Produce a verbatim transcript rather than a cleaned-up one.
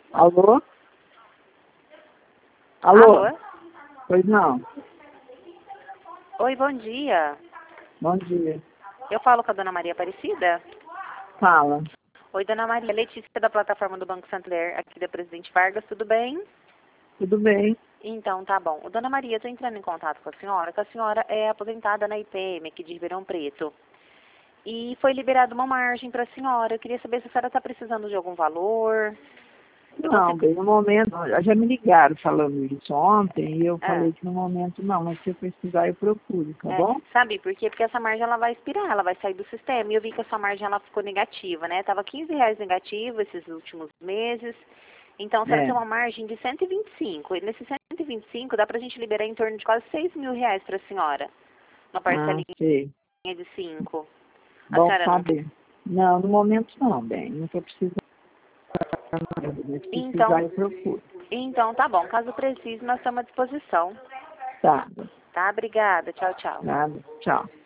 Alô? Alô? Alô? Pois não. Oi, bom dia. Bom dia. Eu falo com a dona Maria Aparecida? Fala. Oi, dona Maria. Letícia da plataforma do Banco Santander, aqui da Presidente Vargas, tudo bem? Tudo bem? Então, tá bom. O Dona Maria, estou entrando em contato com a senhora, que a senhora é aposentada na I P M, aqui de Ribeirão Preto. E foi liberada uma margem para a senhora. Eu queria saber se a senhora está precisando de algum valor. Eu Não, consigo... bem, no momento, já me ligaram falando isso ontem e eu Ah, falei que no momento não, mas se eu precisar eu procuro, tá é. bom? Sabe por quê? Porque essa margem ela vai expirar, ela vai sair do sistema. E eu vi que a sua margem ela ficou negativa, né? Tava quinze reais negativo esses últimos meses. Então, a senhora É. tem uma margem de cento e vinte e cinco. E nesse cento e vinte e cinco dá pra gente liberar em torno de quase seis mil reais para a senhora. Uma Ah, parcelinha sei. de cinco. A Bom senhora não... saber. Não, no momento não, bem, não estou precisando, mas se Então, precisar eu procuro. então tá bom. Caso precise, nós estamos à disposição. Tá, Tá? Obrigada. Tchau, tchau. nada, tchau.